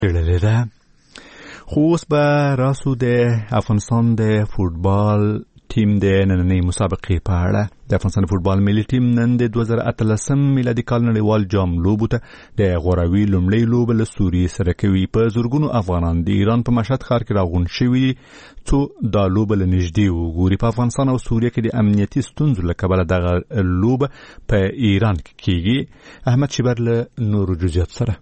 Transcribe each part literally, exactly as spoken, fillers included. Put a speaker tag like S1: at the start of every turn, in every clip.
S1: ده خو اوس به راسو د افغانستان د فوتبال تیم د نننۍ مسابقې په اړه. د افغانستان فوتبال ملي ټیم نن د دوه زره اتلسم میلادي کال نړیوال جام لوبو ته د غوراوي لومړۍ لوبه له سوریې سره کوي. په زرګونو افغانان د ایران په مشهد ښار کې راغونډ شوي دي څو دا لوبه له نږدې وګوري. په افغانستان او سوریه کې د امنیتي ستونزو له کبله دغه لوبه په ایران کې کیږي. احمد شیبر له نورو جزئیات سره.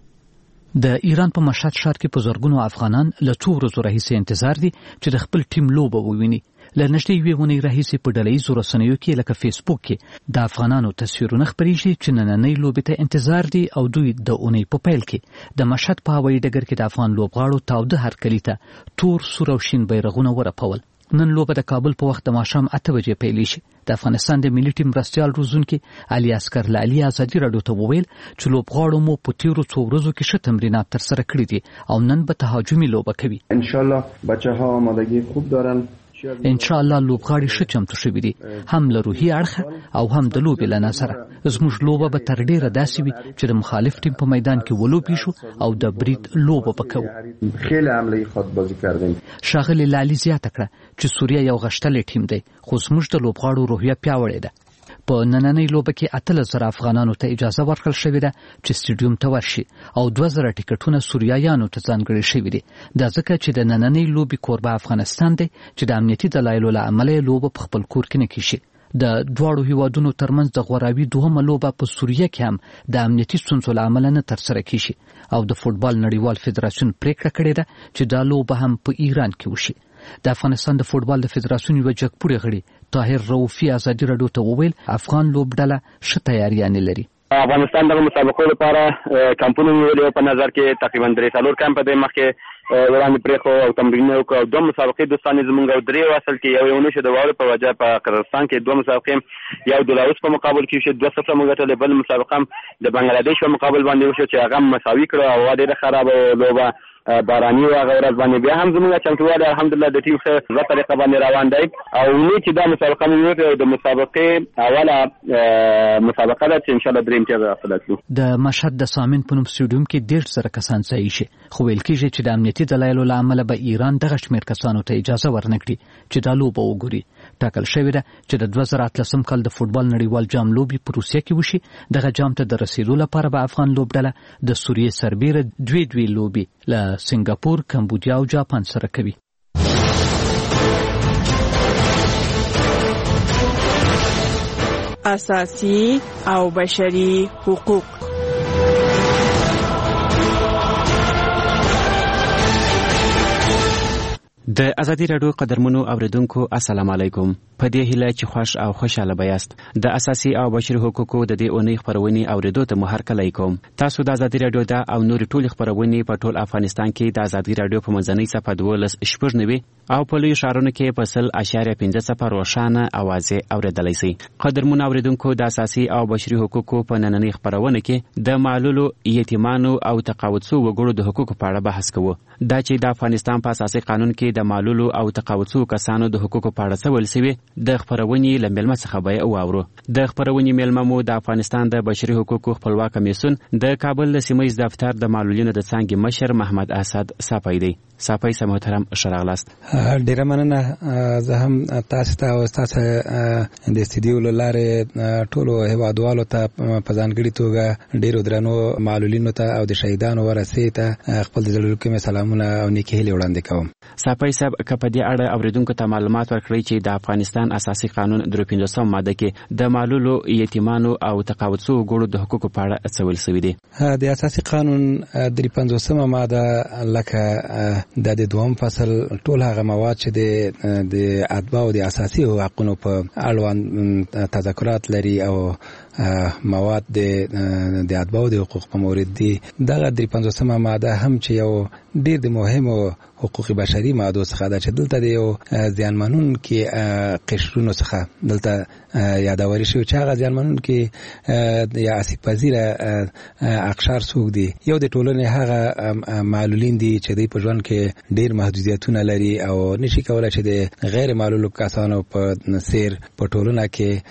S2: د ایران په مشهد ښار کې په زرګونو افغانان له څو ورځو راهیسې انتظار دي چې د خپل ټیم لوبه وویني. له نږدې یوې اونۍ راهیسې په ډلهییزو رسنیو کې لکه فیسبوک کې د افغانانو تصویرونه خپریږي چې نننۍ لوبې ته انتظار دي او دوی د اونۍ په پیل کې د مشهد په هوایي ډګر کې د افغان لوبغاړو تاوده هرکلي ته تور سور او شین بیرغونه ورپول. نن لوبه د کابل په وخت د ماښام اته بجې پیل شي. د افغانستان د ملي ټیم مرستیال روزونکي علي اصغر لعلي ازادي راډیو ته وویل چې لوبغاړو مو په تیرو څو ورځو کې ښه تمرینات ترسره کړي دي او نن به تهاجمي لوبه کوي.
S3: ان شاء الله بچه‌ها آمادگی خوب دارن.
S2: ان شاء الله لوبغاړي ښه چمتو شوي دي، هم له روحي اړخه او هم د لوبې له نظره. زموږ لوبه به تر ډیره داسې وي چې د مخالف ټیم په میدان کې ولوبې شو او د برید لوبه وکړو.
S3: خیلی عملی خود بازی کردیم.
S2: ښاغلي لعلي زیاته کړه چې سوریه یو غښتلی ټیم دی خو زموږ د لوبغاړو روحیه پیاوړې ده. په نننۍ لوبه کې اتلس زره افغانانو ته اجازه ورکړل شوې ده چې سټیډیوم ته ورشي او دوه زره ټیکټونه سوریایانو ته ځانګړي شوي دي. دا ځکه چې د نننۍ لوبې کوربه افغانستان دی چې د امنیتي دلایلو له امله یې لوبه په خپل کور کې نه کیږي. د دواړو هیوادونو ترمنځ د غوراوي دوهمه لوبه په سوریه کې هم د امنیتي ستونزو له امله نه ترسره کیږي او د فوټبال نړیوال فدراسیون پریکړه کړې ده چې دا لوبه هم په ایران کې وشي. د افغانستان د فوټبال د فدراسیون یو جګپوړی غړي طاهر رؤفي ازادي راډیو ته وویل افغان لوبډله ښه تیاریانې لري.
S4: افغانستان د مسابقو لپاره کمپونه نیولې په نظر کې تقریبا درې څلور کمپ د مخکې وړاندې پرېښو او تمرینونه وکړو او دوه مسابقې دوستانې زمونږ او درې اصل کې یو یو نشو د واورې په وجه په قزاقستان کې دوه مسابقې یو د لاوس په مقابل کې شو دوه صفر موږ ګټلې، بل مسابقه د بنگلاديش په مقابل باندې وشو چې هغه مساوي کړو او ډېره خرابه لوبه باراني او هغه ورځ باندې بیا هم زموږ چمتووالی الحمدلله د ټیم ښه طریقه باندې روان دی او نه چې دا مسابقه مو د مسابقې اوله مسابقه ده چې ان شاء الله درې امتیاز حاصل کړو.
S2: د مشهد د سامین په نوم سټیډیوم کې ډېر زره کسان ځای شي خو ویل کېږي چې د امنیتي دلایلو له امله به ایران دغه شمېر کسانو ته اجازه ورنکړي چې دا لوبه وګوري. ټاکل شوې ده چې د دوه زره اتلسم کال د فوټبال نړیوال جام لوبې په روسیه کې وشي. دغه جام ته د رسیدو لپاره به افغان لوبډله د سوریې سربیره دوې دوې لوبې له سنگاپور، کمبودیا او جاپان سره کوي.
S5: اساسي او بشري حقوق.
S6: د ازادي راډیو قدرمنو اوریدونکو السلام علیکم. په دې هیله چې خوش او خوشاله بیاست. د اساسي او بشري حقوقو د دې اونۍ خبرونه اوریدو ته مو هرکلی کوم. تاسو د ازادي راډیو د او نور ټول خبرونه په ټول افغانستان کې د ازادي راډیو په منځنۍ صفحه دولس شپږ نوي او په لوی شهرونو کې په سل اشاریه پنځه صفر روښانه اوازې اوریدلای شئ. قدرمنو اوریدونکو د اساسي او بشري حقوقو په نننۍ خبرونه کې د معلولو، یتیمانو او تقاعد شوو وګړو د حقوقو په اړه بحث کوو. دا چې د افغانستان په اساسي قانون کې د معلولو او تقاعد شوو کسانو د حقوقو په اړه څه ویل شوي د خبرونې له مېلمه څخه به یې واورو. د خبرونې مېلمه مو د افغانستان د بشري حقوقو خپلواک کمیسیون د کابل سیمه ییز دفتر د معلولینو د څانګې مشر محمد اسد صافی دی. صافی سم محترم شراغلاست.
S7: ډیره مننه. زه هم تاسو ته او تاسو د استدیو لاره ټولو هیوادوالو ته په ځانګړي توګه ډیرو درنو معلولینو ته او د شهیدانو ورثې ته خپل د زړه کوم سلامونه او نیکی هیلې وړاندې کوم.
S6: صافی صاحب کپه دې اړه اوریدونکو ته معلومات ورکړئ چې د افغانستان اساسي قانون درې پنځوسم ماده کې د معلولو، یتیمانو او تقاعد شوو وګړو د حقوقو په اړه څه ویل شوي دي.
S7: د اساسي قانون درې پنځوسمه ماده لکه د د دوم فصل ټول هغه مواد چې د اتباع او د اساسي حقوقو په اړوند تذکرات لري او مواد د د اتباع او د حقوق په مورد دي. دغه درې پنځوسمه ماده هم چې یو ډیر د مهمو حقوق بشري ماده څخه دا چې دلته د یو ځانمنون کې قشرونو څخه دلته یادوري شو چې هغه ځانمنون کې یا اسیب پذیره اقشار څوک دي. یو د ټولنې هغه معلولین دي چې دوی په ژوند کې ډیر محدودیتونه لري او نشي کولای چې د غیر معلولو کسانو په سیر په ټولنه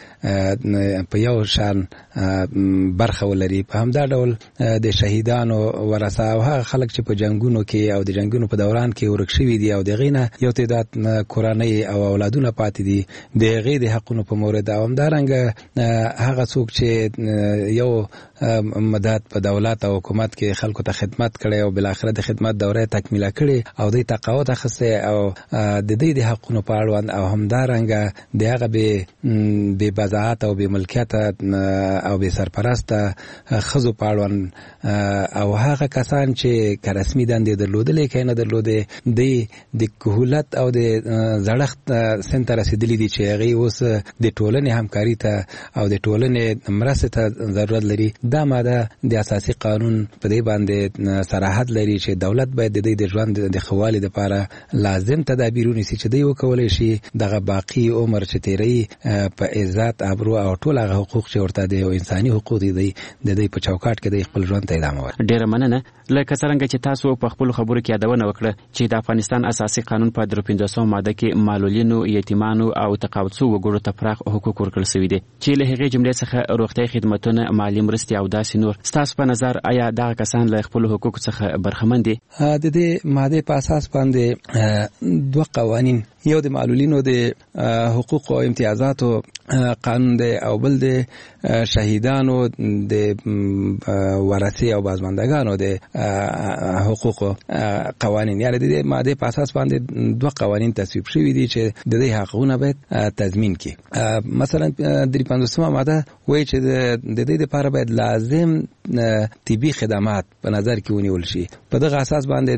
S7: کې په یو شان برخه ولري. په همدا ډول د شهیدانو ورثه او هغه خلک چې په جنگونو کې او د جنگونو په دوران کې ورک شوي دي او د غینه یو تعداد کورنۍ او اولادونه پاتې دي د غي د حقونو په مورد او همدارنګه هغه څوک چې یو مدت په دولت او حکومت کې خلکو ته خدمت کړي او بل اخر د خدمت دوره تکمیله کړي او د تقاعد اخیسته او د دې د حقونو په اړه او همدارنګه د هغه به به بزاعت او به ملکیت او به سرپرسته خزو په اړه او هغه کسان چې رسمي دندې درلودلې کینه درلودې د د کهولت او د زړښت سنت رسیدلې دي چې هغه اوس د ټولنې همکاري ته او د ټولنې مرسته ته ضرورت لري. دا ماده د اساسي قانون په دې باندې صراحت لري چې دولت باید د دې د ژوند د خوالي لپاره لازم تدابیرونه سي چې دی وکولای شي دغه باقی عمر چې تیری په عزت ابرو او ټول هغه حقوق چې ورته دي او انساني حقوق دي د دې په چوکاټ کې د خپل ژوند ته ادامه ورکړي.
S6: ډیره مننه. لکه څنګه چې تاسو په خپل خبرو کې یادونه وکړه چې د افغانستان اساسي قانون په درې پنځوسمه ماده کې معلولینو، یتیمانو او تقاعد شوو وګړو ته پراخ حقوق ورکړل شوي دي چې له هغې جملې څخه روغتیايي خدمتونه، مالي مرستې او داسې نور. ستاسو په نظر آیا دغه کسان له خپل حقوقو څخه برخمن دي؟
S7: د دې ماده په اساس باندې دوه قوانین، یو د معلولینو د حقوق او امتیازاتو قانون دی او بل د شهیدانو د ورثه او بازماندگانو د حقوق قوانین. یعنی د دې ماده په اساس باندې دوه قوانین تصویب شوي دي چې د دې حقوقونه باید تضمین کړي. مثلا درې پنځوسمه ماده وایي چې د دې لپاره باید لازم طبي خدمات په نظر کې ونیول شي. په دغه اساس باندې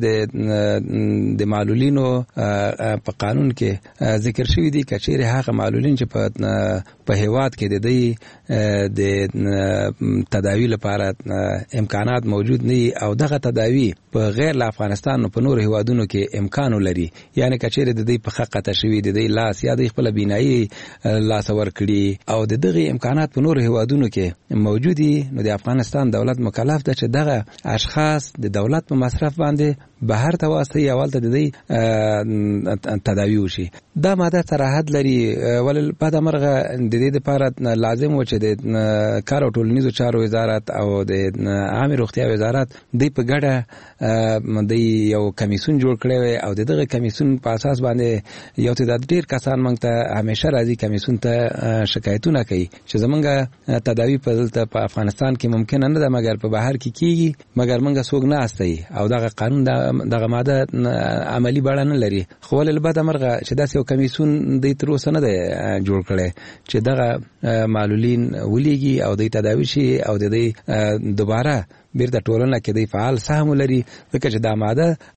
S7: د د معلولینو په قانون کې ذکر شوی دی کچېره هغه معلولین چې په په هیواد کې د دې د تداوی لپاره امکانات موجود نه او دغه تداوی په غیر له افغانستان په نور هیوادونو کې امکان لري. یعنی کچېره د دې په حق ته شوی د دې لاس یا د خپل بینایی لاس ور کړی او د دغه امکانات په نور هیوادونو کې موجودي، نو د افغانستان دولت مکلف ده چې دغه اشخاص د دولت په مصرف باندې بهر ته واسطه یا ولته د دې تداوی وشي. دا ماده صراحت لري ول بعد مرغه د دې لپاره لازم و چې د کار او ټولنیزو چارو وزارت او د عامه روغتیا وزارت د په ګډه د یو کمیسون جوړ کړی او دغه کمیسون په اساس باندې یو تعداد ډیر کسان موږ ته همیشه راځي کمیسون ته شکایتونه کوي چې زمونږ تداوی په دلته په افغانستان کې ممکن نه ده مګر په بهر کې کیږي، مګر موږ څوک نه استي او دغه قانون دغه ماده عملی بڼه نه لري. خو ول بعد مرغه چې داسې یو کمیسون د تر اوسه نه ده جوړ کړی چې دغه معلولین ولېږي او د تداوی شي او د دې دوباره بیرته ټولنه کې د فعال سهم لري، ځکه چې دا ماده